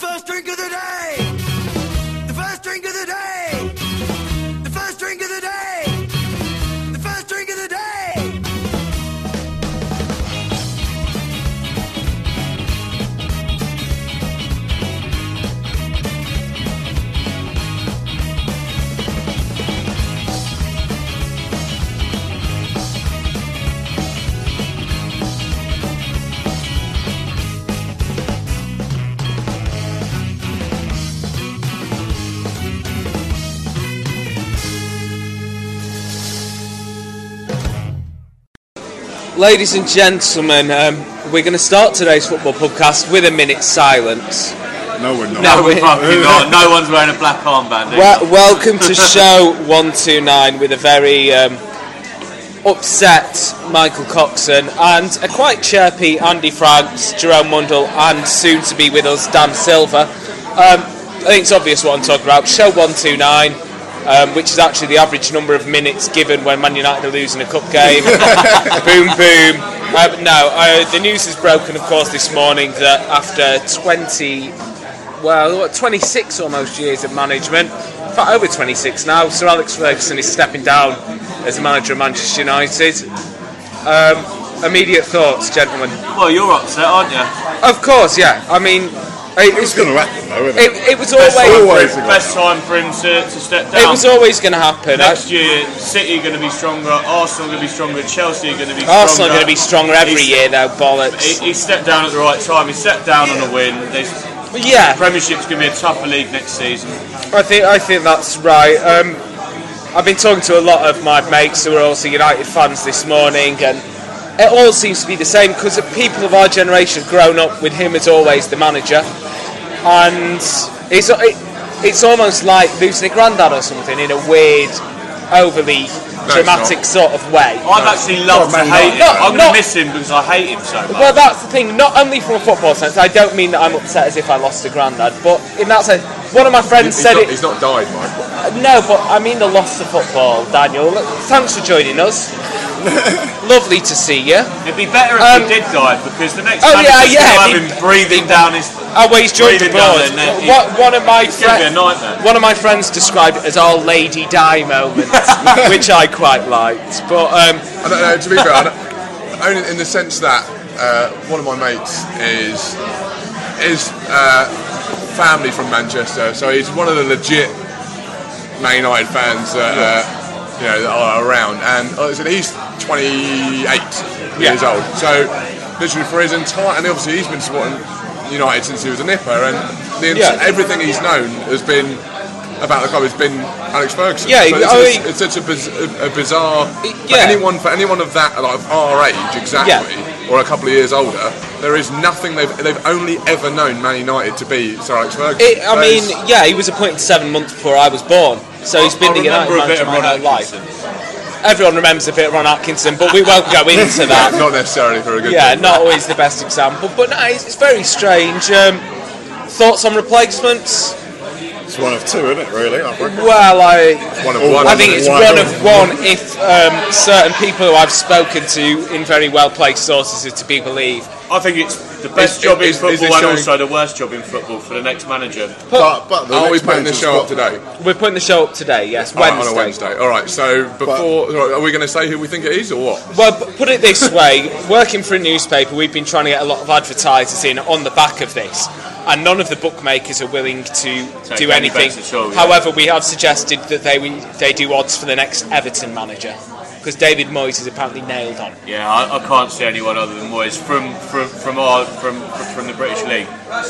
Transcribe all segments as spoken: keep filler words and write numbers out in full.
first drink of the day! The first drink of the day! The first drink of the day! The first drink of the day! Ladies and gentlemen, um, we're going to start today's football podcast with a minute's silence. No, we're not. No, we're fucking not. No one's wearing a black armband. Well, welcome to show one two nine with a very um, upset Michael Coxon and a quite chirpy Andy Franks, Jerome Mundell, and soon to be with us Dan Silver. Um, I think it's obvious what I'm talking about. Show one two nine. Um, which is actually the average number of minutes given when Man United are losing a cup game. Boom, boom. Uh, no, uh, the news has broken, of course, this morning that after twenty, well, what, twenty-six almost years of management, in fact, over twenty-six now, Sir Alex Ferguson is stepping down as the manager of Manchester United. Um, immediate thoughts, gentlemen? Well, you're upset, aren't you? Of course, yeah. I mean, It was going to happen, though, isn't it? It, it was always, always best time for him to, to step down. It was always going to happen. Next year, City are going to be stronger, Arsenal are going to be stronger, Chelsea are going to be stronger. Arsenal are going to be stronger every He's, year, though, bollocks. He, he stepped down at the right time. He stepped down on a win. They, yeah, the Premiership's going to be a tougher league next season. I think I think that's right. Um, I've been talking to a lot of my mates who are also United fans this morning, and it all seems to be the same because the people of our generation have grown up with him as always the manager. And it's it, it's almost like losing a granddad or something in a weird, overly no, dramatic sort of way. I've actually loved to hate him. Not, I'm not, going to miss him because I hate him so much. Well, that's the thing. Not only from a football sense, I don't mean that I'm upset as if I lost a granddad, but in that sense, one of my friends he's said not, it. He's not died, Michael. Uh, no, but I mean the loss of football, Daniel. Thanks for joining us. Lovely to see you. It'd be better if Um, he did die because the next oh, time yeah, he's yeah, going to have he- him breathing down his. Oh, well, he's joined the breathing down board. their neck. What, one of my It's going to be a friends, nightmare. one of my friends described it as our Lady Di moment, which I quite liked. But um, I don't know, to be fair, I don't, only in the sense that uh, one of my mates is is uh, family from Manchester, so he's one of the legit Man United fans that uh, you know that are around, and uh, so he's twenty-eight years Yeah. old. So literally for his entire, and obviously he's been supporting United since he was a nipper, and the, Yeah. everything he's known has been about the club has been Alex Ferguson. Yeah, so it's, I it's, mean- it's such a, biz, a, a bizarre. For Yeah. anyone, for anyone of that, like of our age, exactly, or a couple of years older, there is nothing they've they've only ever known Man United to be Sir Alex Ferguson. it, I So mean, it's- yeah, he was appointed seven months before I was born, so he's been I the United remember a bit manager of my Ron whole life. Atkinson. Everyone remembers a bit of Ron Atkinson, but we won't go into that. not necessarily for a good. Yeah, thing. not always the best example, but no, it's, it's very strange. Um, thoughts on replacements? It's one of two, isn't it, really? I reckon. Well, I One of one. I think it's One one of of one if um, certain people who I've spoken to in very well-placed sources are to be believed. I think it's the best Is- job in is- is football this and showing- also the worst job in football for the next manager. But, but the Are we next putting this manager's show up got- today? We're putting the show up today, yes, Oh, Wednesday. on a Wednesday. All right. So before, are we going to say who we think it is, or what? Well, p- put it this way, working for a newspaper, we've been trying to get a lot of advertisers in on the back of this, and none of the bookmakers are willing to Take do any anything. bets at all, yeah. However, we have suggested that they they do odds for the next Everton manager, because David Moyes is apparently nailed on. Yeah, I, I can't see anyone other than Moyes from from from our from from the British League.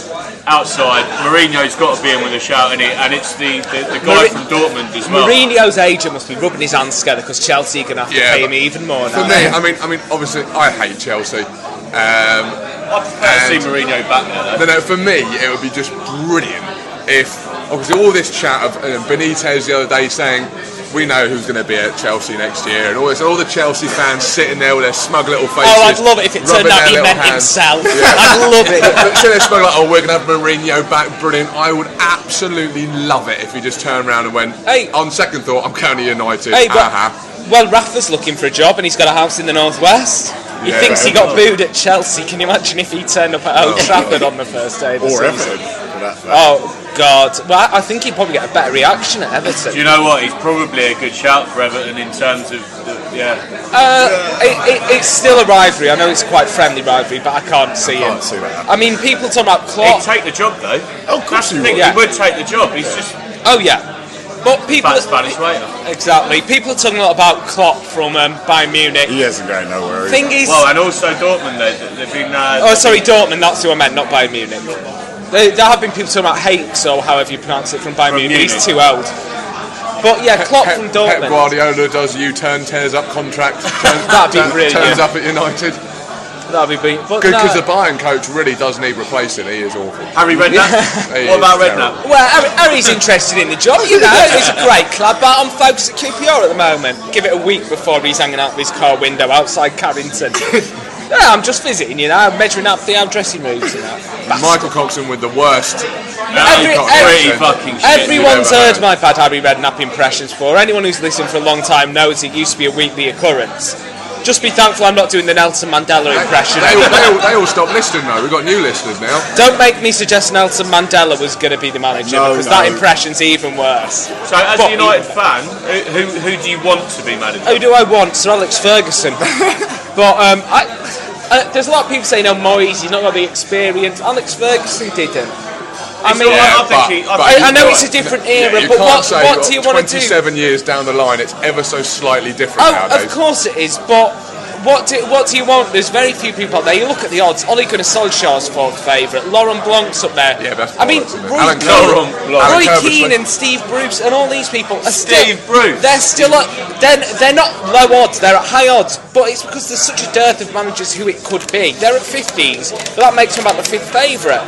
Outside, Mourinho's got to be in with a shout, and, he, and it's the, the, the guy Mourinho- from Dortmund as well. Mourinho's agent must be rubbing his hands together because Chelsea are going to have to Yeah, pay but him even more For now. me, I mean, I mean, obviously, I hate Chelsea. Um, I prefer to see and- Mourinho back there. Though. No, no, for me, it would be just brilliant if, obviously, all this chat of uh, Benitez the other day saying, we know who's going to be at Chelsea next year, and all this, all the Chelsea fans sitting there with their smug little faces. Oh, I'd love it if it turned rubbing out their he little meant hands. himself. Yeah. I'd love it. But sitting there smug like, oh, we're going to have Mourinho back, brilliant. I would absolutely love it if he just turned around and went, Hey. on second thought, I'm going to United. Hey, but, Aha. well, Rafa's looking for a job and he's got a house in the northwest. He Yeah, thinks he right. got booed at Chelsea. Can you imagine if he turned up at Old Oh. Trafford on the first day of the Or season? Everton. that. For Oh God! Well, I I think he'd probably get a better reaction at Everton. Do you know what? He's probably a good shout for Everton in terms of the, yeah. Uh, it, it, it's still a rivalry. I know it's quite friendly rivalry, but I can't see can't him. see that. I mean, people talk about He'd Klopp. take the job though. Oh, of course That's the he thing. would. Yeah. He would take the job. He's just Oh yeah, but people fat Spanish waiter. exactly. People are talking a lot about Klopp from um, Bayern Munich. He isn't going nowhere. Thing is, Well, and also Dortmund. They, they've been. Uh, oh sorry, Dortmund. That's who I meant, not Bayern Munich. There, there have been people talking about Hakes or however you pronounce it from Bayern From Munich. Munich. He's too old. But yeah, Klopp Pep, from Pep Dortmund. Guardiola does U-turn, tears up contract, turns, That'd be turn- brilliant. turns up at United. That'd be big. But Good, no, because the Bayern coach really does need replacing. He is awful. Harry Redknapp. He What is about terrible. Redknapp? well, Harry, Harry's interested in the job, you know. It's a great club, but I'm focused at Q P R at the moment. Give it a week before he's hanging out of his car window outside Carrington. Yeah, I'm just visiting, you know, measuring up the dressing rooms, you know. Michael Coxon with the worst. Every- Peacock every- accent. fucking shit. Everyone's You've ever heard heard. my bad Harry Redknapp impressions before. Anyone who's listened for a long time knows it used to be a weekly occurrence. Just be thankful I'm not doing the Nelson Mandela impression. They all, they, all, they all stopped listening though. We've got new listeners now. Don't make me suggest Nelson Mandela was going to be the manager, No, because no. that impression's even worse. So, as But- a United fan, who, who who do you want to be manager? Who do I want? Sir Alex Ferguson. But um, I, uh, there's a lot of people saying, "Oh, Moyes, he's not got the experience." Alex Ferguson didn't. I It's mean, all right, I- I think he- I but think I, I you've know got- it's a different Yeah, era, you but can't what, say what do you want to do? twenty-seven years down the line, it's ever so slightly different Oh, nowadays. of course it is, but what do, what do you want? There's very few people out there. You look at the odds. Ole Gunnar Solskjaer's fourth favourite. Laurent Blanc's up there. Yeah, that's I mean, bollocks, isn't it? Roy Alan Keane, Laurent Blanc. Alan Roy Kerber's Keane like- and Steve Bruce and all these people are Steve still, Bruce. They're still at, they're, they're not low odds. They're at high odds, but it's because there's such a dearth of managers who it could be. They're at fifties, but that makes them about the fifth favourite.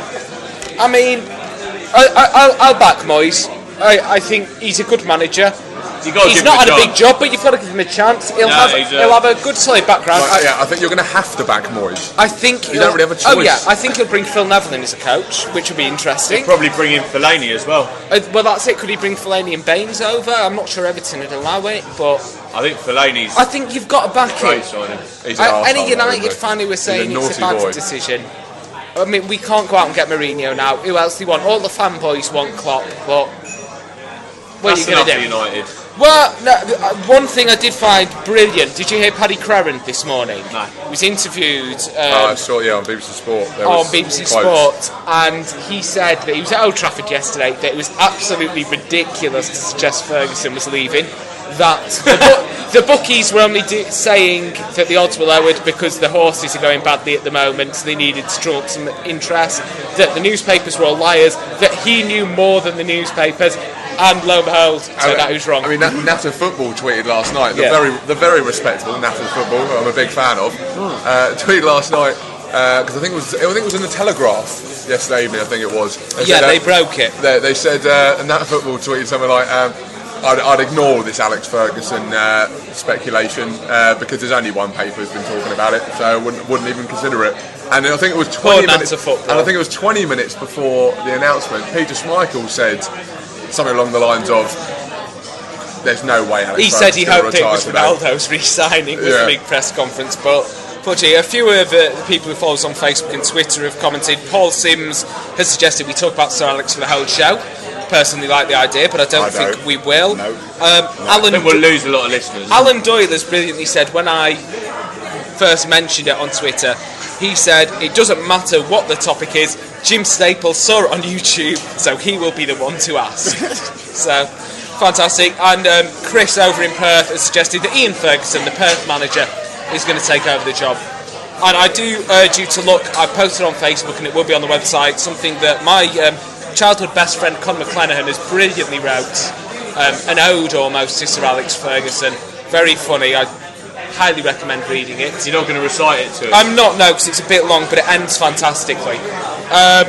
I mean, I, I, I'll, I'll back Moyes. I, I think he's a good manager. You gotta He's give not him had a job. big job, but you've got to give him a chance. He'll, No, have, he's a- he'll have a good solid background. Like, I, yeah, I think you're going to have to back Moyes. I think You he'll- don't really have a Oh choice. yeah, I think he'll bring Phil Neville in as a coach, which would be interesting. Probably bring in Fellaini as well. Uh, well, that's it. Could he bring Fellaini and Baines over? I'm not sure Everton would allow it, but I think Fellaini's I think you've got to back great it. signing. He's an I, arsehole, any though, United isn't he? fan who was saying He's a it's a naughty bad boy. decision. I mean, we can't go out and get Mourinho now. Who else do you want? All the fanboys want Klopp, but what That's are you enough going for to do? United. Well, no, uh, one thing I did find brilliant. Did you hear Paddy Crerand this morning? No. He was interviewed Oh, I um, saw, yeah, on B B C Sport. There on was B B C quotes. Sport, and he said that he was at Old Trafford yesterday. That it was absolutely ridiculous to suggest Ferguson was leaving. That the, bu- the bookies were only do- saying that the odds were lowered because the horses are going badly at the moment, so they needed to drum up some interest. That the newspapers were all liars. That he knew more than the newspapers. And lo and behold, turned out who's wrong. I mean, Nat- Natter Football tweeted last night. The Yeah. very, the very respectable Natter Football, who I'm a big fan of, uh, tweeted last night because I think it was, I think it was in the Telegraph yesterday evening. I think it was. They yeah, said, they uh, broke it. They, they said uh, Natter Football tweeted something like, um, I'd, "I'd ignore this Alex Ferguson uh, speculation uh, because there's only one paper who's been talking about it, so I wouldn't, wouldn't even consider it." And then I think it was twenty Poor minutes. Natter Football. And I think it was twenty minutes before the announcement. Peter Schmeichel said something along the lines of, "There's no way Alex He said he Ferguson's gonna hoped it retire was today." Ronaldo's re-signing with Yeah. the big press conference, but fortunately, a few of uh, the people who follow us on Facebook and Twitter have commented. Paul Sims has suggested we talk about Sir Alex for the whole show. Personally, like the idea, but I don't I think don't. we will. No. Um, I Alan, think we'll lose a lot of listeners. Alan Doyle has brilliantly said when I first mentioned it on Twitter, he said it doesn't matter what the topic is. Jim Staples saw it on YouTube, so he will be the one to ask. So, fantastic. And um, Chris over in Perth has suggested that Ian Ferguson, the Perth manager, is going to take over the job. And I do urge you to look. I posted on Facebook, and it will be on the website, something that my um, childhood best friend Con McClenaghan has brilliantly wrote, um, an ode almost to Sir Alex Ferguson. Very funny. I highly recommend reading it. You're not going to recite it to us. I'm not, no, because it's a bit long, but it ends fantastically. Um,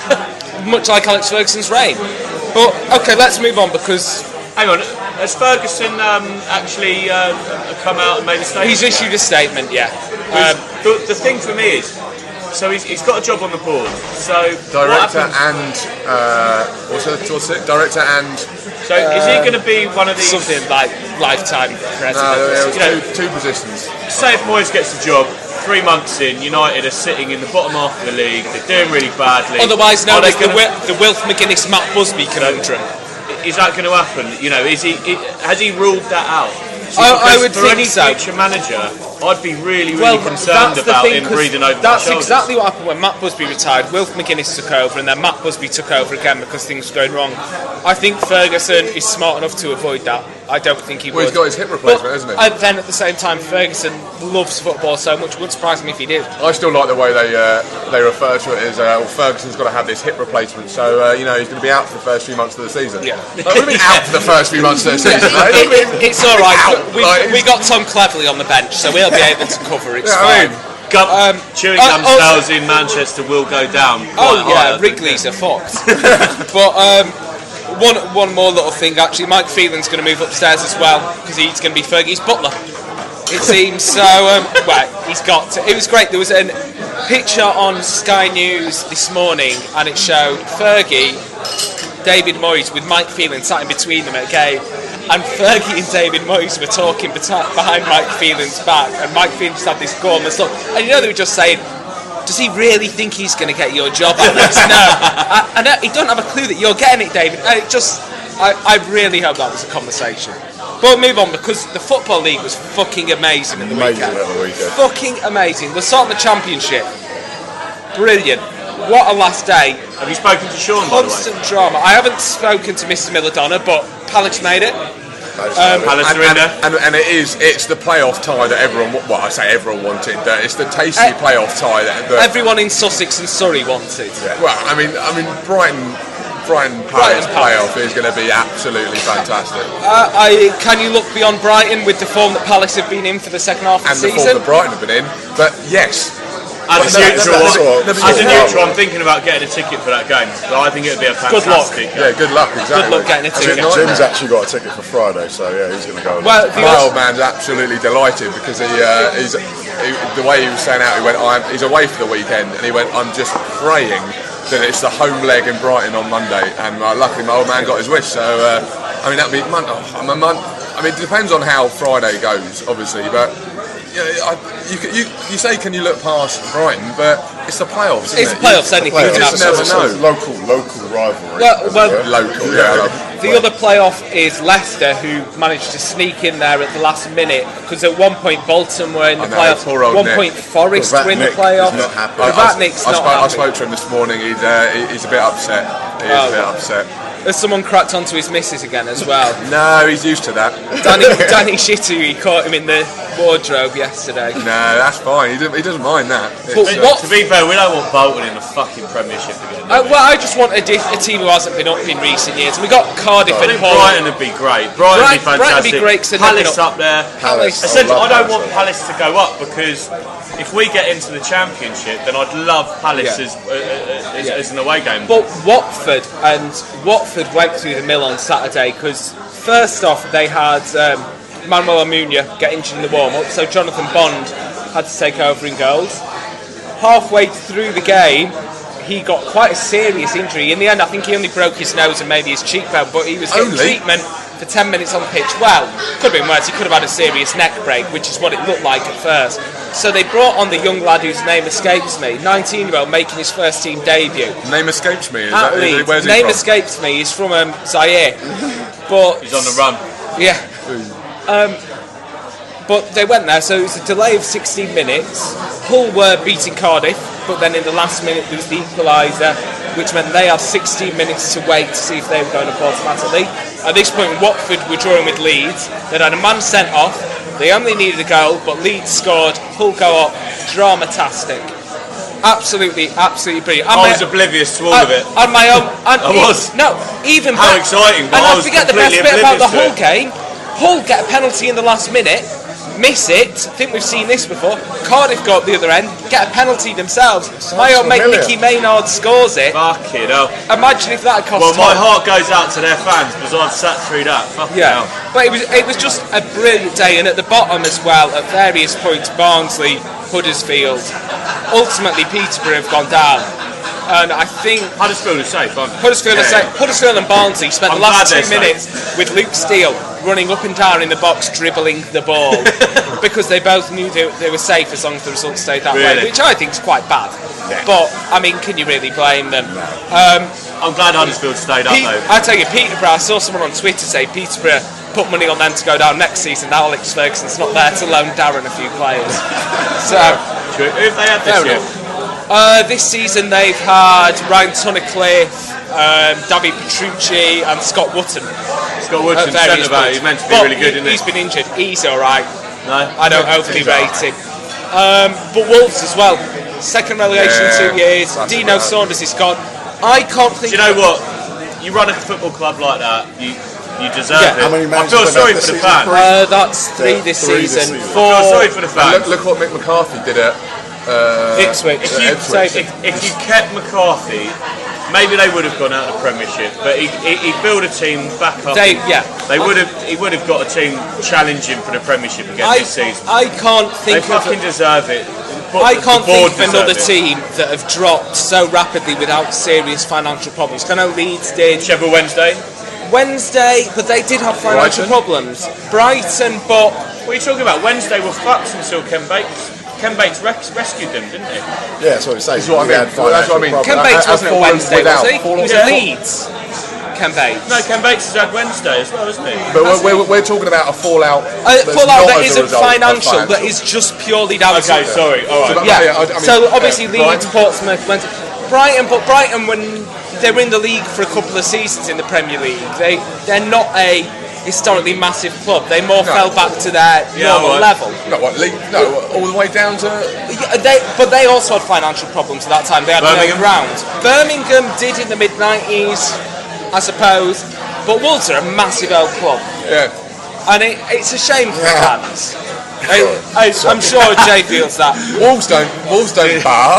much like Alex Ferguson's reign. But, okay, let's move on, because Hang on, has Ferguson um, actually uh, come out and made a statement? he's issued a statement, yeah. Um, the, the thing for me is, so he's, he's got a job on the board. So what Director happens? and uh, what's it? What's it? Director and So is he going to be one of these? something like lifetime president. no, there was You know- two, two positions. Say if Moyes gets the job, three months in, United are sitting in the bottom half of the league. They're doing really badly. Otherwise known Are they as the, gonna- Wil- the Wilf McGuinness Matt Busby conundrum. Is that going to happen? You know, is he? i- Has he ruled that out? See, I- I because would for think any so. future manager, I'd be really, really Well, concerned that's the about thing, him 'cause breathing over that's my shoulders. exactly what happened when Matt Busby retired. Wilf McGuinness took over, and then Matt Busby took over again because things were going wrong. I think Ferguson is smart enough to avoid that. I don't think he Well, would. he's got his hip replacement, But, hasn't he? And then at the same time, Ferguson loves football so much. Wouldn't surprise me if he did. I still like the way they uh, they refer to it as uh, well, Ferguson's got to have this hip replacement, so uh, you know he's going to be out for the first few months of the season. Yeah. Like, what do you mean out for the first few months of the season? mate? It- it- it's all right. Out, We, like, we got Tom Cleverley on the bench, so we'll be able to cover it. It's Yeah, I fine. mean, Gum, Um, chewing uh, gum also- sales in Manchester will go down. Oh quite high, I yeah, think. Wrigley's are fucked. But um, one one more little thing actually, Mike Phelan's going to move upstairs as well because he's going to be Fergie's butler. It seems so. Um, well, he's got. To, it was great. There was a picture on Sky News this morning, and it showed Fergie, David Moyes with Mike Phelan sat in between them at a game, and Fergie and David Moyes were talking beti- behind Mike Phelan's back, and Mike Phelan just had this gormless look, and you know they were just saying, does he really think he's going to get your job, Alex? No. I, I know, he don't have a clue that you're getting it, David. And it just, I, I really hope that was a conversation. But we'll move on, because the Football League was fucking amazing in the Amazing weekend. at the weekend. Fucking amazing. We're starting the Championship. Brilliant. What a last day. Have you spoken to Sean, by the way? Constant drama. I haven't spoken to Mister Milladonna, but Palace made it. Um, Palace and, are in and, there. and, and it is, it's the playoff tie that everyone, wa- well I say everyone wanted, uh, it's the tasty Eh, playoff tie that, that Everyone in Sussex and Surrey wanted. well I mean, I mean Brighton, Brighton Palace Brighton Palace. playoff is going to be absolutely fantastic. Uh, I, can you look beyond Brighton with the form that Palace have been in for the second half of And the the form season? that Brighton have been in, but yes. As a no, neutral, no, no, no, as a no, neutral, no. I'm thinking about getting a ticket for that game. So I think it would be a Good luck. fantastic. Yeah, good luck, exactly. Good luck getting a I mean, ticket. nightmare. Jim's actually got a ticket for Friday, so yeah, he's going to go. Well, the My other- old man's absolutely delighted because he, uh, he's, he, the way he was saying out, he went, I'm, he's away for the weekend, and he went, I'm just praying that it's the home leg in Brighton on Monday, and uh, luckily my old man got his wish. So uh, I mean, that'd be mon- oh, I'm a mon- I mean, it depends on how Friday goes, obviously, but. You, know, I, you, you, you say, can you look past Brighton? But it's the playoffs, isn't It's it? the playoffs, You- anything Well, can just happen. never it's know. a local, local rivalry. Well- as it well- were. Local, yeah. like- The other playoff is Leicester, who managed to sneak in there at the last minute, because at one point Bolton were in the I know, playoff, poor old one Nick. point Forest Well, were in the Nick is playoff. not happy. I, I, Vatnik's I, not spoke, I happy. spoke to him this morning. He's, uh, he- he's a bit upset. He is Oh, a bit well. upset. As someone cracked onto his missus again as well. No, he's used to that. Danny, Danny Shittu, he caught him in the wardrobe yesterday. No, that's fine. He doesn't, he doesn't mind that. It's, But uh, what- To be fair, we don't want Bolton in the fucking Premiership again. do Uh, we? well, I just want a, diff- a team who hasn't been up in recent years. And we got Cardiff I and think Hull. Brighton would be great. Brighton would be Brighton- Brighton would fantastic. be great 'cause they've never Palace been up there. Palace. Essentially, I I love don't Palace. want Palace to go up because if we get into the Championship, then I'd love Palace Yeah. as, uh, uh, as, as an away game. But Watford, and Watford went through the mill on Saturday because first off they had um, Manuel Almunia get injured in the warm-up, so Jonathan Bond had to take over in goals. Halfway through the game, he got quite a serious injury. In the end, I think he only broke his nose and maybe his cheekbone, but he was getting Only? treatment for ten minutes on the pitch. Well, could have been worse. He could have had a serious neck break, which is what it looked like at first. So they brought on the young lad whose name escapes me, nineteen-year-old, making his first team debut. name escapes me. Is At that, is Leeds. it, where's he Name from? escapes me. He's from um, Zaire, but He's on the run. yeah. Um, but they went there, so it was a delay of sixteen minutes. Hull were beating Cardiff, but then in the last minute there was the equaliser, which meant they had sixteen minutes to wait to see if they were going up automatically. At this point, Watford were drawing with Leeds. They'd had a man sent off. They only needed a goal, but Leeds scored. Hull go up. Dramatastic. Absolutely, absolutely brilliant. And I my- was oblivious to all and- of it. And my own. And I e- was. No, even How bet- exciting, but And I I was forget the best completely bit about the oblivious to Hull it. game. Hull get a penalty in the last minute, miss it. I think we've seen this before. Cardiff go up the other end, get a penalty themselves. My old mate familiar. Mickey Maynard scores it. Fucking hell. Imagine if that had cost Well, my Hull. heart goes out to their fans because I've sat through that. Fucking Yeah, hell. but it was it was just a brilliant day, and at the bottom as well, at various points, Barnsley, Huddersfield, ultimately Peterborough have gone down. and I think Huddersfield is safe, aren't they? Huddersfield, Yeah, are yeah. sa- Huddersfield and Barnsley spent I'm the last glad two they're minutes with Luke Steele running up and down in the box, dribbling the ball, because they both knew they, they were safe as long as the result stayed that way, Really? which I think is quite bad. Yeah. But, I mean, can you really blame them? I'm glad Huddersfield stayed up Pete, though. I tell you, Peterborough, I saw someone on Twitter say Peterborough put money on them to go down next season. Now Alex Ferguson's not there to loan Darren a few players. So, Who have they had this Fair year? uh, this season they've had Ryan Tunnicliffe, um, David Petrucci and Scott Wotton. Scott at Woodson, various centre back. points. He's meant to be But really good, he, isn't he? He's been injured. He's alright. No. I don't overly rate him. Um, but Wolves as well. Second relegation in Yeah, two years. that's Dino bad. Saunders is gone. I can't Do think. you know what? You run a football club like that, you you deserve Yeah. it. How many I managers feel went sorry up for this the season? fans. Uh, that's three Yeah, this three this season. season. I Four. feel sorry for the And fans. look, look what Mick McCarthy did at uh, Ipswich. If you, Ipswich. if, if you kept McCarthy, maybe they would have gone out of the Premiership. But he, he, he built a team back up. They- yeah. They would have. He would have got a team challenging for the Premiership again I, this season. I can't They think of. fucking deserve it. But I the can't board think of another deserve it. team that have dropped so rapidly without serious financial problems. I know Leeds did Sheffield Wednesday. Wednesday, but they did have financial Brighton? problems. Brighton, but What are you talking about? Wednesday were fucked until Ken Bates. Ken Bates res- rescued them, didn't he? Yeah, that's what I'm saying. That's what I We mean. had That's what I mean. financial Ken Uh, Bates uh, wasn't at fallen Wednesday, without- was he? He fallen was without. at Leeds. Ken Bates. No, Ken Bates has had Wednesday as well, isn't he? But we're, we're, we're talking about a fallout. Uh, that's fallout not that as a isn't result of financial, that is just purely down Okay, to. sorry. All right. So Yeah. Yeah, I- I mean, so obviously uh, Leeds, Brighton. Portsmouth, went Brighton, but Brighton when they were in the league for a couple of seasons in the Premier League, they they're not a historically massive club. They more No. fell back to their Yeah, normal right. level. No, what, league, no, all the way down to. Yeah, They, but they also had financial problems at that time. They had Birmingham? no ground. Birmingham did in the mid nineties, I suppose. But Wolves are a massive old club, Yeah. and it, it's a shame for Yeah. fans. I, I, I'm sure Jay feels that. Wolves don't. Wolves don't bar.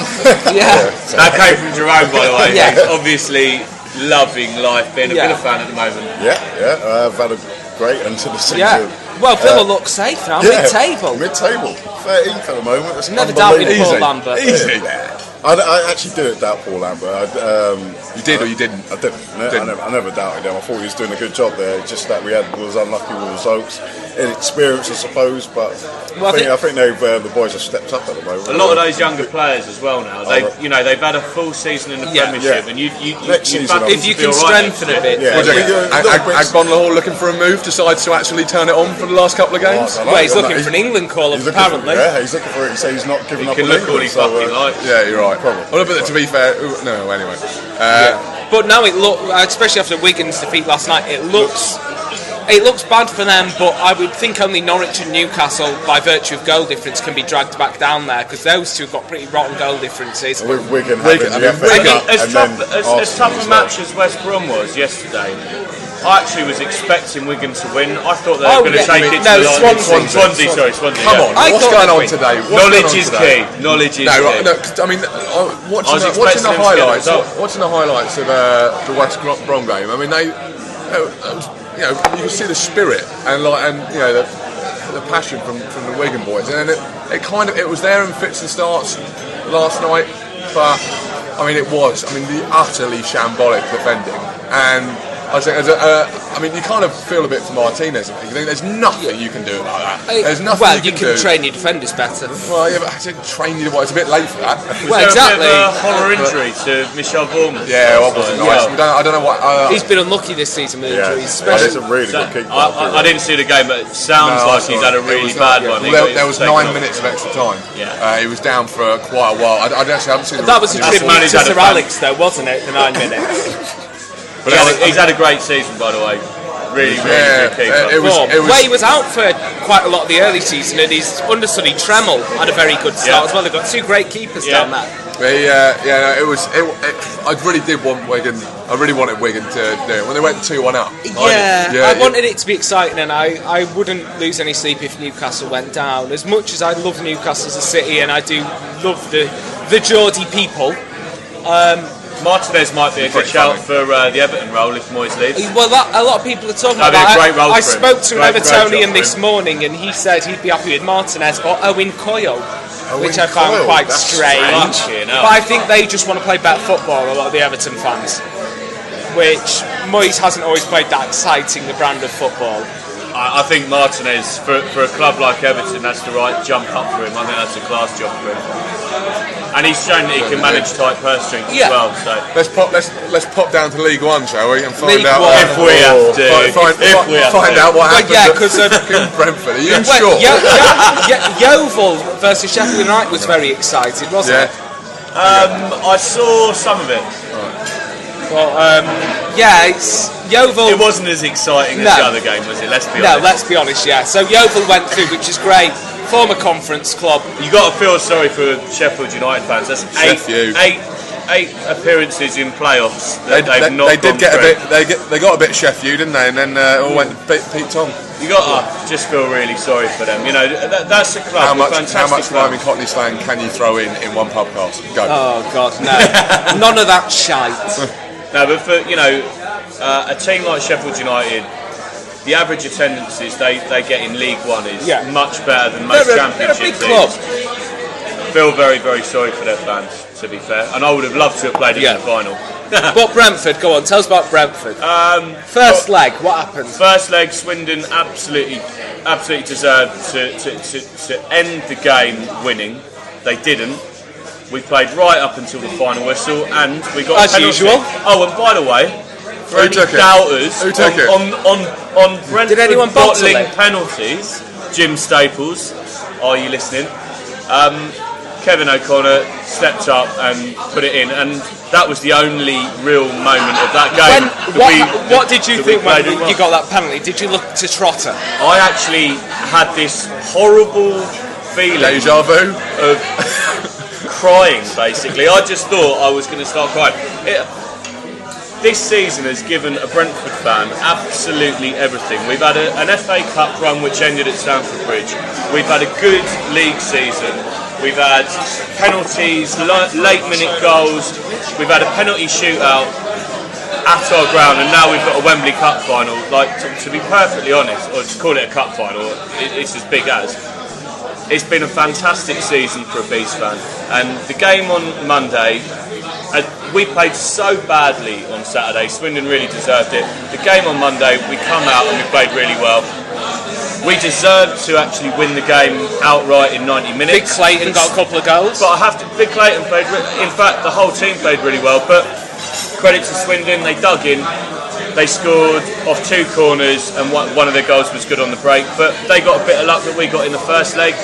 Yeah. That came from Jerome, by the way. Yeah. He's obviously loving life, being a Yeah. Villa fan at the moment. Yeah, yeah. I've had a great end to the season. Yeah. Well, Villa Uh, looks safe now, Yeah, mid-table. Mid-table. thirteenth at the moment. It's Never doubted unbelievable. Paul Easy. Lambert. Easy. I, I actually didn't doubt Paul Lambert. I, um, You did or you didn't? I didn't. I, Didn't. never, I never doubted him. I thought he was doing a good job there. It's just that we had was unlucky with results, inexperience, I suppose. But Well, I I, think, think- I think they've uh, the boys have stepped up at the moment. A lot of those younger players as well now. They, right. you know, they've had a full season in the Yeah. Premiership, Yeah. and you, you, you, Next you season, back If them you to be can all right strengthen next a bit. Yeah, What do you we reckon? do- Ag- little Ag- bits- Agbon Lahore looking for a move, decides to actually turn it on for the last couple of games. I don't know. Well, he's I'm looking not- for an England call-up, he's looking for- apparently. yeah, he's looking for it. He says he's not giving He up can on look all he England, so, fucking uh, likes. Yeah, you're right. Probably. Well, but to be fair, no, anyway. Uh, But now it look, especially after Wigan's defeat last night, it looks it looks bad for them. But I would think only Norwich and Newcastle, by virtue of goal difference, can be dragged back down there because those two have got pretty rotten goal differences. With Wigan, Wigan, having I the mean, F A Wigan- Cup As and tough, then as, as Arsenal tough a as well. match as West Brom was yesterday, I actually was expecting Wigan to win. I thought they were Oh, going to yeah. take it No, to the Swansea. Swansea, Swansea, sorry, Swansea. come yeah. on, I what's thought going they'd on win. today? What's Knowledge going on is today? key. Knowledge is No, key. right, no, 'cause, I mean, uh, watching, I was the, expecting watching the them to get the highlights, result. watching the highlights of uh, the West Brom game. I mean, they, uh, it was, you know, you can see the spirit and like, and you know, the, the passion from, from the Wigan boys, and it, it kind of, it was there in fits and starts last night, but I mean, it was, I mean, the utterly shambolic defending, and I think, as a, uh, I mean, you kind of feel a bit for Martinez. I think. You think there's nothing you can do about that. There's nothing well, you you can, can do. train your defenders better. Well, yeah, but I said train you. Well, it's a bit late for that. Well, There exactly. was a bit of a horror injury to Michel Bournemouth. Yeah, well, it wasn't As nice. well. We don't, I don't know what. Uh, He's been unlucky this season with Yeah, injuries, yeah, especially. it's a really So, good keeper. I, I, I didn't see the game, but it sounds No, I like saw he's it. had a It really was, bad uh, one. He Well, got there was taken nine off. minutes of extra time. Yeah. Uh, he was down for quite a while. I, I actually haven't seen the That was a the tribute report. man who's to had a Sir fan- Alex, though, wasn't it? The nine minutes. But He's that had, was- a, he's had a great season, by the way. Really, really Yeah, good keeper. uh, it was. Well, It was. well, he was out for quite a lot of the early season, and his understudy Tremel had a very good start Yeah. as well. They've got two great keepers Yeah. down there. They, uh, yeah, no, it was. It, it, I really did want Wigan. I really wanted Wigan to do it when they went two one up. I did. Yeah, yeah, I it- wanted it to be exciting, and I, I wouldn't lose any sleep if Newcastle went down. As much as I love Newcastle as a city, and I do love the the Geordie people. Martinez might be a good Pretty shout funny. for uh, the Everton role if Moyes leaves. Well, that, a lot of people are talking That'd be about a that. great role I, I for him. spoke to an Great- great Evertonian job for this him. morning, and he said he'd be happy with Martinez or Owen Coyle. which in I found Kyle, quite that's strange. strange. But I think they just want to play better football, a lot of the Everton fans, which Moyes hasn't always played that exciting a brand of football. I, I think Martinez, for, for a club like Everton, that's the right jump up for him. I think that's a class job for him. And he's shown that he can manage tight purse strings Yeah. as well. So Let's pop. Let's let's pop down to League One, shall we, and find League out. One. if we have to, Find, find, if find, we have find to. out what Well, happened yeah, at 'cause, um, fucking Brentford. Are you Well, sure? Yo- Yo- Yo- Yeovil versus Sheffield United was very excited, wasn't Yeah. it? um, I saw some of it. But um, yeah, it's Yeovil. It wasn't as exciting as No. the other game, was it? Let's be No, honest. let's be honest. Yeah, so Yeovil went through, which is great. Former conference club. You got to feel sorry for Sheffield United fans. That's eight, Sheffield. eight, eight appearances in playoffs They, that they've they, not they gone did get a through. bit. They get. They got a bit Sheffield, didn't they? And then uh, it all went to Pete, Pete Tong. You got to just feel really sorry for them. You know, that, that's a club. How a much? fantastic How much club. rhyming Cockney slang can you throw in in one podcast? Go. Oh God, no, none of that shite. No, but for you know, uh, a team like Sheffield United, the average attendances they, they get in League One is Yeah. much better than most They're a, they're a Championship big club. teams. Feel very, very sorry for their fans, to be fair, and I would have loved to have played them Yeah. in the final. But Brentford, go on, tell us about Brentford. Um, First leg, what happened? First leg, Swindon absolutely, absolutely deserved to, to, to, to end the game winning. They didn't. We played right up until the final whistle, and we got As a penalty. usual. Oh, and by the way, for Who any took it? doubters Who took on, it? on on on Brentford Did anyone bottle bottling it? penalties, Jim Staples, are you listening? Um, Kevin O'Connor stepped up and put it in, and that was the only real moment of that game. When, that what, we- what did you that we think when played it well. you got that penalty? Did you look to Trotter? I actually had this horrible feeling Deja vu. of crying, basically. I just thought I was going to start crying. It, this season has given a Brentford fan absolutely everything. We've had a, an F A Cup run which ended at Stamford Bridge. We've had a good league season. We've had penalties, late minute goals. We've had a penalty shootout at our ground, and now we've got a Wembley Cup final. Like, to, to be perfectly honest, or to call it a cup final, it, it's as big as. It's been a fantastic season for a Beast fan, and the game on Monday, uh, we played so badly on Saturday. Swindon really deserved it. The game on Monday, we come out and we played really well. We deserved to actually win the game outright in ninety minutes. Big Clayton got a couple of goals. But I have to. Big Clayton played. Re- in fact, the whole team played really well. But credit to Swindon, they dug in. They scored off two corners, and one, one of their goals was good on the break. But they got a bit of luck that we got in the first leg.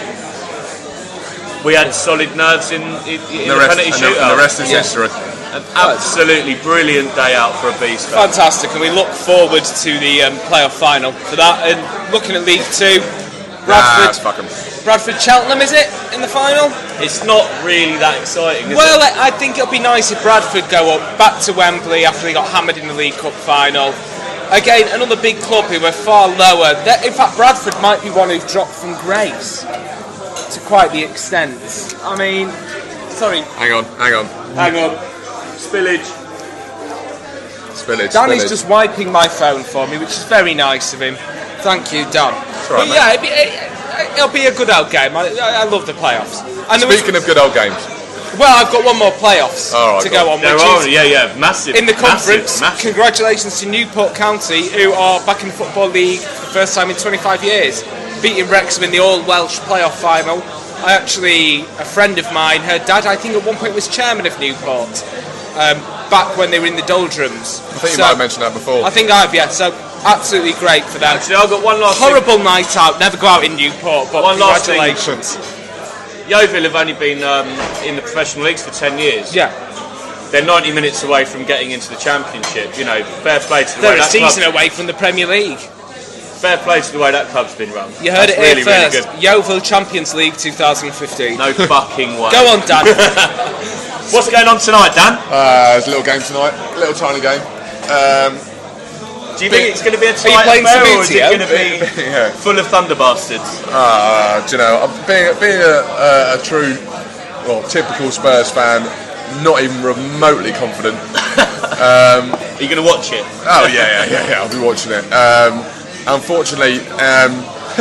We had solid nerves in, in, in the, the, rest, penalty and the, shootout. and the rest is Yeah. history. An absolutely brilliant day out for a Beast fan. Fantastic, and we look forward to the um, playoff final for that. And looking at League Two, Nah, it's Bradford, fucking. Bradford Cheltenham, is it in the final? It's not really that exciting, is Well, it? I I think it'll be nice if Bradford go up back to Wembley after they got hammered in the League Cup final. Again, another big club who are far lower. They're- In fact, Bradford might be one who've dropped from grace to quite the extent. I mean, sorry, Hang on, hang on. Hang on. Spillage. Spillage. Danny's spillage. just wiping my phone for me, which is very nice of him. Thank you, Dan. all right, But yeah, it'll be, it, it'll be a good out game. I, I, I love the playoffs. And there was, Speaking of good old games, well, I've got one more playoffs All right, to go go on, There which are, is yeah, yeah, massive. in the massive, conference. massive. Congratulations to Newport County, who are back in the Football League for the first time in twenty-five years, beating Wrexham in the All-Welsh playoff final. I actually, a friend of mine, her dad, I think at one point was chairman of Newport, um, back when they were in the doldrums. I think you might have mentioned that before. I think I've, yeah, so absolutely great for them. Actually, I've got one last Horrible night out, never go out in Newport, but One last thing. congratulations. thing. Yeovil have only been um, in the professional leagues for ten years. Yeah, They're ninety minutes away from getting into the Championship. You know, fair play to the they're way a that season club, away from the Premier League. fair play to the way that club's been run. You heard That's it here really, first. really good. Yeovil Champions League twenty fifteen. No fucking way. Go on, Dan. What's going on tonight, Dan? Uh, it's a little game tonight, a little tiny game. Um, Do you think it's going to be a Are you tight playing affair, or is it Sabutio? going to be yeah. full of thunder bastards? Uh, do you know, I'm being, being a, a, a true, well, typical Spurs fan, not even remotely confident. Are you going to watch it? Oh yeah, yeah, yeah, yeah. I'll be watching it. Um, unfortunately, um,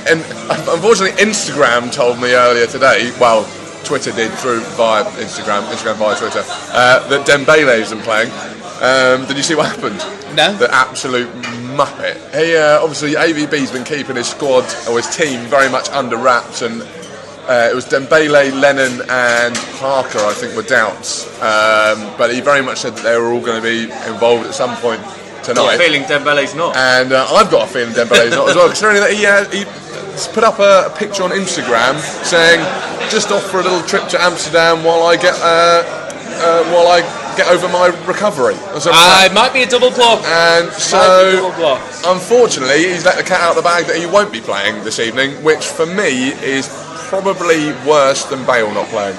and unfortunately, Instagram told me earlier today. Well, Twitter did through via Instagram, Instagram via Twitter, uh, that Dembele isn't playing. Um, did you see what happened? No. The absolute muppet. He uh, obviously A V B's been keeping his squad or his team very much under wraps, and uh, it was Dembele, Lennon, and Parker, I think, were doubts. Um, but he very much said that they were all going to be involved at some point tonight. I'm feeling Dembele's not. And uh, I've got a feeling Dembele's not as well, considering that he uh, he put up a, a picture on Instagram saying, "Just off for a little trip to Amsterdam while I get uh, uh, while I get over my recovery." Or something Uh, like it might be a double block. and Might be a so, double block. unfortunately, he's let the cat out of the bag that he won't be playing this evening, which for me is probably worse than Bale not playing.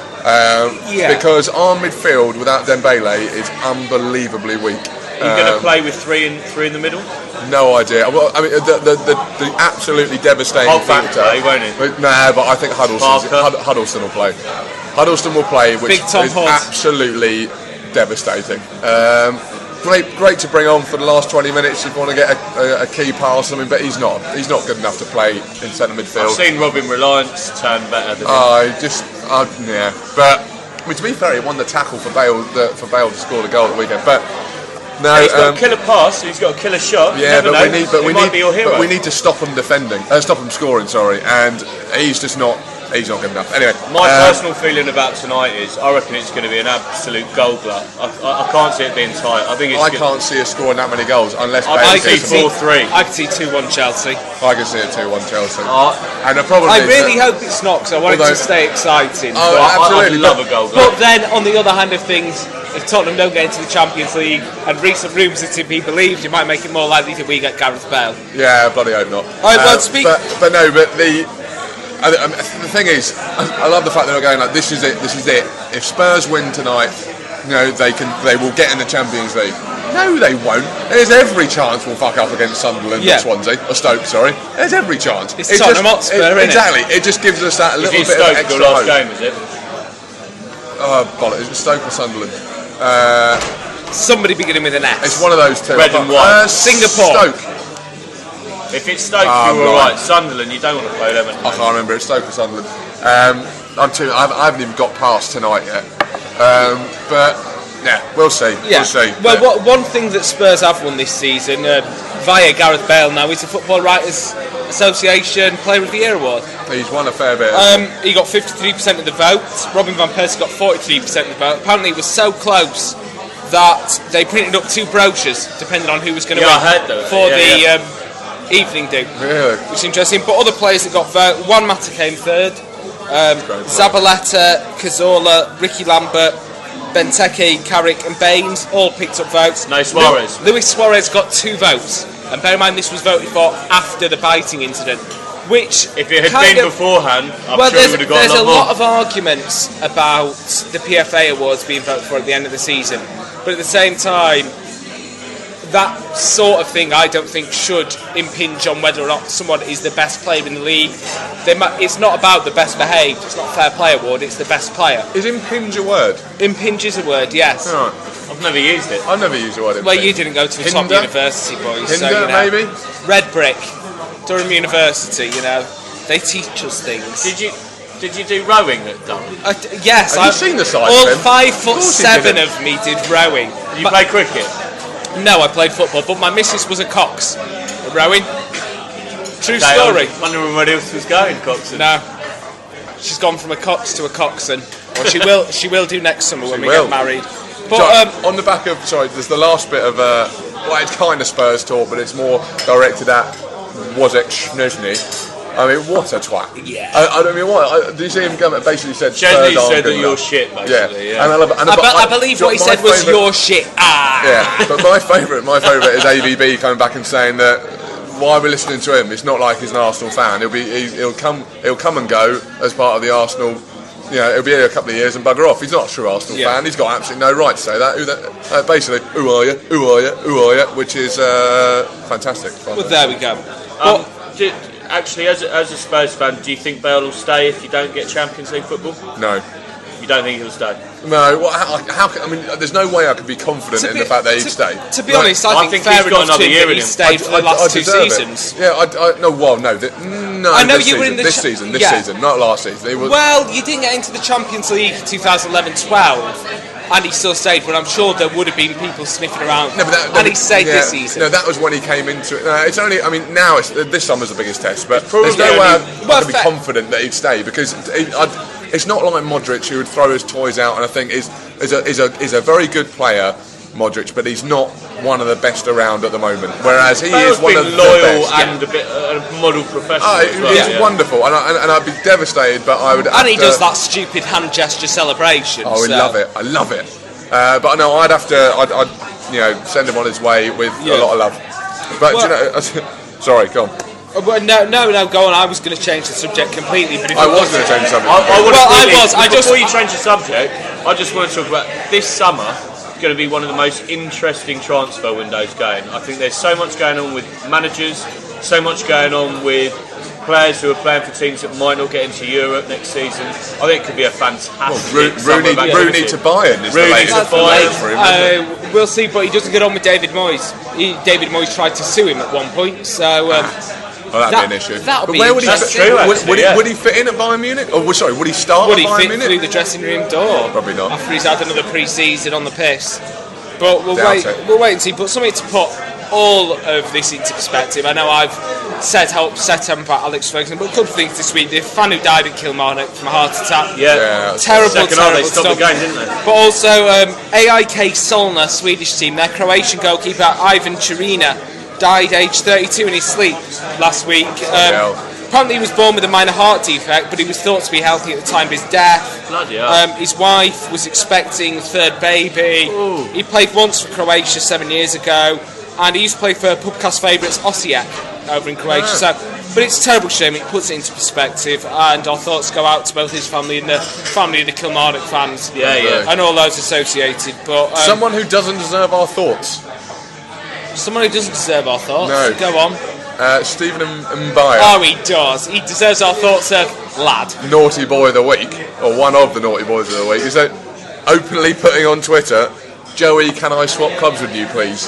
Um, Yeah. Because our midfield without Dembele is unbelievably weak. Are you going to play with three in three in the middle? No idea. Well, I mean, the the, the, the absolutely devastating Hogbie will factor. play, won't he? But, nah, but I think Huddleston Parker. Huddleston will play. Huddleston will play, which Big Tom is Hodd. absolutely devastating. Um, great, great to bring on for the last twenty minutes if you want to get a, a, a key pass. I mean, but he's not. He's not good enough to play in centre midfield. I've seen Robin Reliance turn better than him. I just, uh, yeah. But I mean, to be fair, he won the tackle for Bale the, for Bale to score the goal at the weekend. But no, He's got um, a killer pass, he's got a killer shot. You yeah, never but know. we need, but He we might need, be your hero. but we need to stop him defending, uh, stop him scoring. Sorry, and he's just not. He's not good enough. Anyway, My uh, personal feeling about tonight is I reckon it's going to be an absolute goal glut. I, I, I can't see it being tight. I think it's I gonna, can't see us scoring that many goals unless I Bale can gets see them. four three. I could see two one Chelsea. I can see it two one Chelsea. Uh, and the problem I is really that, hope it's not, because I want it Although- to stay exciting. Oh, but, I, absolutely. I love but- a goal but glut. then, on the other hand of things, if Tottenham don't get into the Champions League, and recent rumours are to be believed, it might make it more likely that we get Gareth Bale. yeah, bloody hope not. All right, well, Um, speak- But, but no, but the. I, I, the thing is, I, I love the fact that they're going like, this is it, this is it. If Spurs win tonight, you know, they can, they will get in the Champions League. No, they won't. There's every chance we'll fuck up against Sunderland Yeah. or Swansea or Stoke. Sorry, there's every chance. It's It Tottenham just- Hotspur, it- innit? Exactly. It just gives us that Is little it bit of Stoke extra your last hope. game, is it? Oh, bollocks! Is it Stoke or Sunderland? Uh, Somebody beginning with an S. it's one of those two. Red and white. Uh, Singapore. Stoke. If it's Stoke, Ah, you're right. alright. Sunderland, you don't want to play them. at I home. can't remember. It's Stoke or Sunderland. Um, I'm too. I haven't, I haven't even got past tonight yet. Um, but yeah, we'll see. Yeah. We'll see. Well, But- what, one thing that Spurs have won this season, uh, via Gareth Bale now, is the Football Writers Association Player of the Year award. He's won a fair bit. Um, he got fifty-three percent of the vote. Robin van Persie got forty-three percent of the vote. Apparently, it was so close that they printed up two brochures, depending on who was going to Yeah, win, I heard that. for Yeah, the yeah. Um, evening do. really? Which is interesting. But other players that got vote, Juan Mata came third. Um, Great. Zabaleta, Cazorla, Ricky Lambert, Benteke, Carrick and Baines all picked up votes. No Suarez. Lu- Luis Suarez got two votes. And bear in mind, this was voted for after the biting incident. Which, If it had kind been of- beforehand, I'm well, sure he there's, would have got there's a a lot more. lot of arguments about the P F A awards being voted for at the end of the season, but at the same time, that sort of thing I don't think should impinge on whether or not someone is the best player in the league. They might, it's not about the best behaved. It's not a fair play award. It's the best player. Is impinge a word? Impinge is a word, yes. Right. I've never used it. I've never used the word Well, impinge. you didn't go to a top Hinder? university, boys. so, Hinder, you know. maybe? Red Brick, Durham University. You know, they teach us things. Did you did you do rowing at Durham? Uh, d- yes, Have you I- seen the size all of him? five Of foot course he seven didn't. of me did rowing. Did you But- play cricket? No, I played football, but my missus was a cox. At rowing. True Okay, story. I was wondering where else was going, Coxon. No, she's gone from a cox to a coxswain. Or she will. She will do next summer when we will. get married. But So, um, on the back of, sorry, there's the last bit of, uh, well, it's kind of Spurs talk, but it's more directed at Wozek Szczesny. I mean, what a twat. Yeah. I, I don't mean, what? I, did you see him come and basically said Chesney Spurs aren't said good that you're enough? shit, Yeah. basically. Yeah. And I, love, and I, be- but I believe what he my said was favourite- your shit. Ah. Yeah, but my favourite, my favourite is A V B coming back and saying that why we're listening to him. It's not like he's an Arsenal fan. He'll be, he's, he'll come, he'll come and go as part of the Arsenal. You know, he'll be here a couple of years and bugger off. He's not a true Arsenal Yeah. fan. He's got absolutely no right to say that. Who that uh, basically, who are you? Who are you? Who are you? Which is uh, fantastic. Well, there we go. Um, But do, actually, as a, as a Spurs fan, do you think Bale will stay if you don't get Champions League football? No, You don't think he'll stay? No, well, how, how can, I mean, there's no way I could be confident To in be- the fact that he'd to- stay. To be Like, honest, I, I think, think fair he's got enough to another him year that in he him. stayed for the I- last I two deserve it. seasons. Yeah, I, I, no, well, no, the, no. I know this you were season, in the this cha- season, this yeah. season, not last season. It was, Well, you didn't get into the Champions League twenty eleven twelve, and he still stayed, but I'm sure there would have been people sniffing around. No, but that, and he stayed yeah, this season. No, that was when he came into it. No, it's only, I mean, now it's this summer's the biggest test, but probably there's no way I, only- I Well, can be fair- confident that he'd stay because it, I'd, it's not like Modric who would throw his toys out, and I think is is a is a is a very good player, Modric, but he's not one of the best around at the moment. Whereas he Bale's is one been of loyal the best. and a bit uh, a model professional Oh, as well. he's yeah, yeah. wonderful, and, I, and, and I'd be devastated, but I would. and he have to- does that stupid hand gesture celebration. Oh, we so. love it. I love it. Uh, but no, I'd have to, I'd, I'd, you know, send him on his way with Yeah. a lot of love. But Well- do you know, sorry, go on. Uh, well, no, no, no, go on. I was going to change the subject completely, but if I you was want going to change something. I, I would Well, I really- was, I just- Before you change the subject, I just want to talk about this summer. It's going to be one of the most interesting transfer windows going. I think there's so much going on with managers, so much going on with players who are playing for teams that might not get into Europe next season. I think it could be a fantastic Ru- summer Rooney, of activity. Rooney to Bayern is Rooney the latest, to the latest Bayern. for him, isn't it? Uh, we'll see, but he doesn't get on with David Moyes. He, David Moyes tried to sue him at one point, so um, Well, that'd that- be an issue. that'll But be where would he interesting. fit? That's true, would, actually, would, he, yeah. would he fit in at Bayern Munich? Or well, sorry, would he start would at he Bayern fit Munich? through the dressing room door? Probably not. After he's had another pre-season on the piss. But we'll Doubt wait. it. We'll wait and see. But something to put all of this into perspective. I know I've said how upset I'm about Alex Ferguson, but a couple of things this week. The fan who died at Kilmarnock from a heart attack. Yeah. Yeah. Terrible, Second half, terrible they stopped stuff. the game, didn't they? But also, um, A I K Solna, Swedish team, their Croatian goalkeeper Ivan Chirina died aged thirty-two in his sleep last week. hell. Um, apparently, he was born with a minor heart defect, but he was thought to be healthy at the time of his death. Bloody hell. Um, his wife was expecting a third baby. Ooh. He played once for Croatia seven years ago, and he used to play for Pubcast favourites Osijek over in Croatia. Ah. So, but it's a terrible shame. It puts it into perspective, and our thoughts go out to both his family and the family of the Kilmarnock fans. Yeah, yeah. And all those associated. But um, Someone who doesn't deserve our thoughts. someone who doesn't deserve our thoughts. No. Go on. Uh, Stephen M- Mbaya, Oh, he does. He deserves our thoughts of lad. naughty boy of the week, or one of the naughty boys of the week, is that openly putting on Twitter, Joey, can I swap clubs with you, please?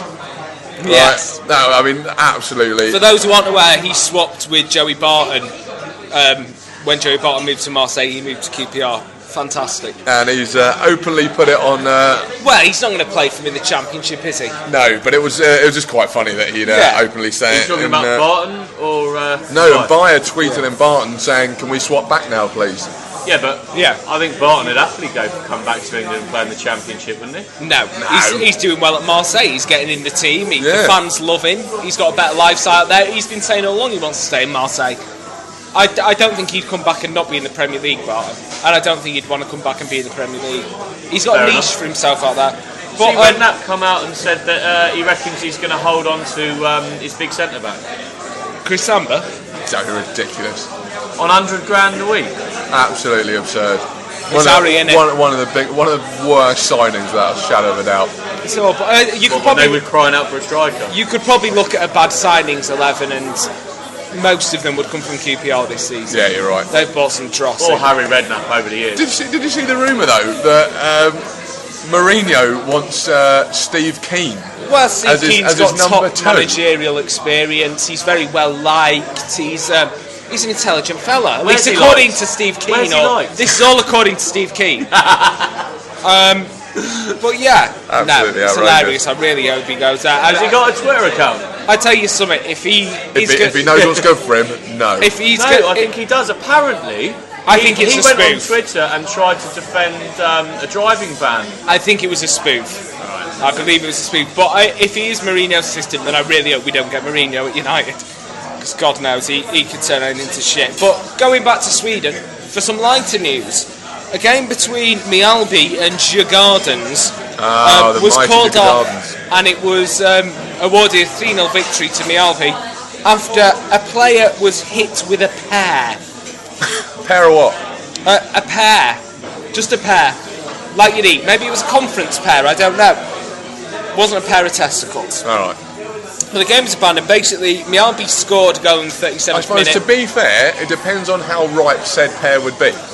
Yes. Right. No, I mean, absolutely. For those who aren't aware, he swapped with Joey Barton. Um, when Joey Barton moved to Marseille, he moved to Q P R. Fantastic. And he's uh, openly put it on. Uh, Well, he's not going to play for him in the Championship, is he? no, but it was uh, it was just quite funny that he'd uh, Yeah. openly say Are you it. talking and, about uh, Barton or uh, No, White? Mbaya tweeted in Barton saying, "Can we swap back now, please?" Yeah, but Yeah. I think Barton would happily go come back to England and play in the Championship, wouldn't he? No. He's, he's doing well at Marseille. He's getting in the team. He, Yeah. The fans love him. He's got a better lifestyle out there. He's been saying all along he wants to stay in Marseille. I, I don't think he'd come back and not be in the Premier League, Barton. And I don't think he'd want to come back and be in the Premier League. He's got Fair a niche enough. for himself out there. See, But when um, Nat come out and said that uh, he reckons he's going to hold on to um, his big centre back Chris Samba, So ridiculous, on one hundred grand a week. absolutely absurd. It's One Harry, of, innit? one, one of the big, one of the worst signings, without a shadow of a doubt. so uh, you could When they probably were crying out for a striker. you could probably look at a bad signings eleven, and most of them would come from Q P R this season. Yeah, you're right. They've bought some dross. Or in. Harry Redknapp over the years. Did you see, did you see the rumour though that um, Mourinho wants uh, Steve Keane? Well, Steve as his- Keane's as his got number top two. managerial experience. He's very well liked. He's um, he's an intelligent fella. At Where's least he according liked? to Steve Keane. Where's he or- liked? This is all according to Steve Keane. um, but yeah, no, Absolutely it's outrageous. hilarious. I really hope he goes there. Has he got a Twitter account? I tell you something. If he If is he, go- if he knows what's good for him, no. if he's No, go- I think he does. Apparently, I he, think it's he a went on spoof. Twitter and tried to defend um, a driving ban. I think it was a spoof. I believe it was a spoof. But I, if he is Mourinho's assistant, then I really hope we don't get Mourinho at United. Because God knows he, he could turn it into shit. But going back to Sweden, for some lighter news, a game between Mjällby and Djurgårdens Ah, um, the was mighty called off, Djurgårdens. and it was um, awarded a three nil victory to Mjällby after a player was hit with a pear. Pair of what? A, a pear. Just a pear. Like you'd eat. Maybe it was a conference pear, I don't know. Wasn't a pair of testicles. All right. But the game was abandoned. Basically, Mjällby scored a goal in the I thirty-seventh suppose minute. to be fair, it depends on how ripe said pair would be.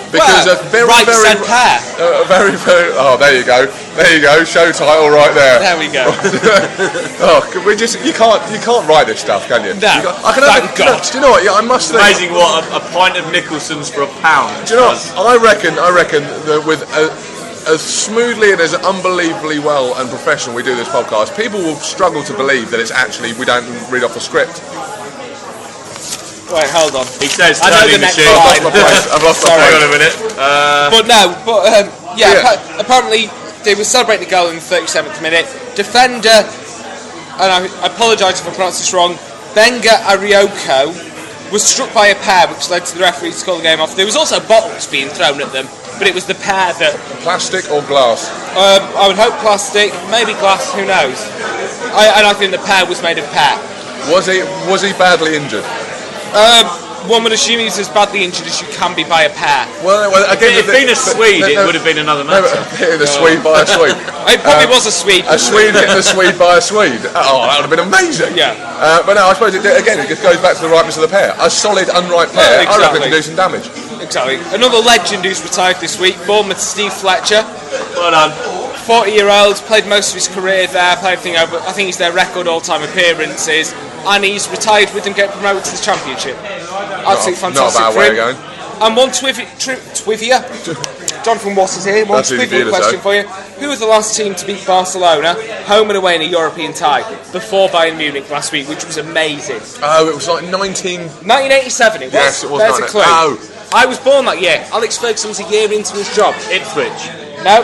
Because Well, a very, right very, said pair. uh, very, very. Oh, there you go. There you go. Show title right there. There we go. Oh, can we just you can't you can't write this stuff, can you? No, You can't- I can thank have, God. Do you know what? Yeah, I must think. Amazing what a, a pint of Nicholson's for a pound. Do you know does. what? I reckon. I reckon that with a, as smoothly and as unbelievably well and professional we do this podcast, people will struggle to believe that it's actually we don't read off a script. Wait, hold on. He says I know turning the next machine. line. I've lost my place. I've lost my Sorry. Hang place. on a minute. Uh, But no, but um, yeah, Yeah. appa- apparently they were celebrating the goal in the thirty-seventh minute. Defender, and I, I apologise if I pronounce this wrong, Benga Arioko was struck by a pair which led to the referee to call the game off. There was also bottles being thrown at them, but it was the pair that, Plastic or glass? um, I would hope plastic, maybe glass, who knows. I, and I think the pair was made of pear. Was he was he badly injured? Um, one would assume he's as badly injured as you can be by a pair. Well, well again, if the- he'd been a the- Swede, the- it would have been another No, matter. but hitting a Swede by a Swede. It probably Um, was a Swede. A Swede hitting a Swede by a Swede. Oh, that would have been amazing. Yeah. Uh, but no, I suppose it, again it just goes back to the rightness of the pair. A solid unripe Well, pair, I reckon, exactly. can do some damage. Exactly. Another legend who's retired this week, Bournemouth Steve Fletcher. Well done. forty-year-old, played most of his career there, played everything over, I think he's their record all-time appearances, and he's retired with them getting promoted to the Championship. Absolutely Not- not a fantastic bad for way him. of going. And one twiv- tri- Twivia, Jonathan Watt is here, one That's easy for you Twivia to question say. for you. Who was the last team to beat Barcelona, home and away in a European tie, before Bayern Munich last week, which was amazing? Oh, it was like nineteen. nineteen eighty-seven it was. Yes, it was There's a nineteen- clue. Oh. I was born that year. Alex Ferguson was a year into his job. Ipswich. No?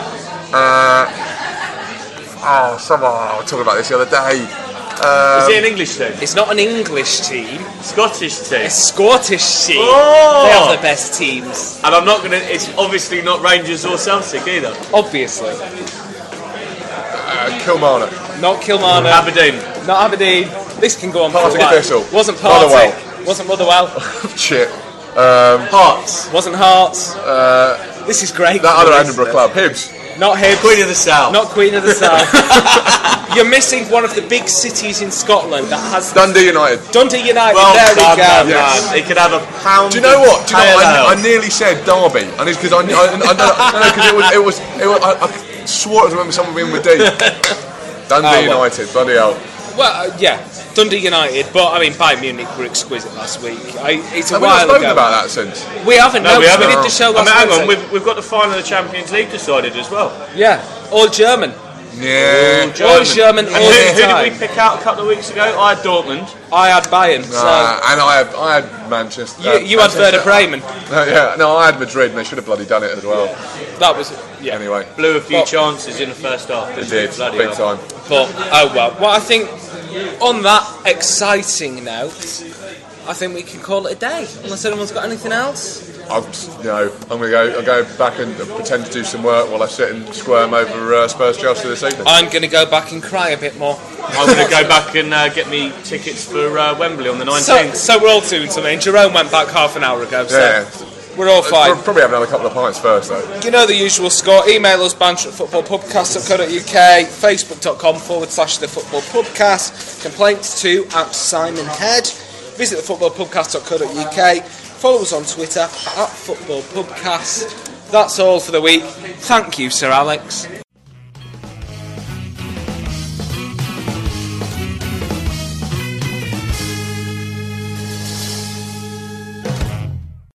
Oh, someone. I was talking about this the other day. Is it an English team? It's not an English team. Scottish team. A Scottish team. Oh! They are the best teams, And I'm not going to. It's obviously not Rangers or Celtic either. obviously. Uh, Kilmarnock. Not Kilmarnock, Aberdeen. not Aberdeen. This can go on for a Partick while. Thistle. Wasn't Partick. Motherwell. Wasn't Motherwell. Shit. Hearts. Wasn't Hearts. this is great. That for other the Edinburgh listeners. club, Hibs. Not Hibs. Queen of the South. Not Queen of the South. You're missing one of the big cities in Scotland that has Dundee United. Dundee United. Well there done, we go. man, Yes. man. He could have a pound. Do you know what? Do you know of what? pale I, I ale. nearly said Derby, and it's because I, I, I, I, no, no, because it was, it was, it was I, I swore I remember someone being with D. Dundee well. United, bloody hell. Well, uh, yeah, Dundee United, but I mean, Bayern Munich were exquisite last week. I, it's a Have we not while spoken ago. about that since? We haven't. No, No, we we, haven't. did the show I last mean, hang on, Wednesday. we've, we've got the final of the Champions League decided as well. Yeah, all German. Yeah. All German, And all who, the who time. did we pick out a couple of weeks ago? I had Dortmund. I had Bayern, so Uh, and I had, I had Manchester. you, uh, you had Werder Bremen. No, yeah, no, I had Madrid, and they should have bloody done it as well. That was yeah. Anyway, Blew a few Well- chances in the first half. it didn't did, Bloody big hell. time. But oh well. Well, I think on that exciting note, I think we can call it a day. Unless anyone's got anything else. I'll, you know, I'm gonna go. I'll go back and pretend to do some work while I sit and squirm over uh, Spurs Chelsea this evening. I'm going to go back and cry a bit more. I'm going to go back and uh, get me tickets for uh, Wembley on the So, nineteenth. so we're all doing something. Jerome went back half an hour ago, so Yeah. we're all fine. We'll probably have another couple of pints first, though. You know the usual score. Email us, banter at footballpubcast.co.uk, facebook.com forward slash the football pubcast, complaints to at Simon Head. Visit the footballpubcast.co.uk, follow us on Twitter at footballpubcast. That's all for the week. Thank you, Sir Alex.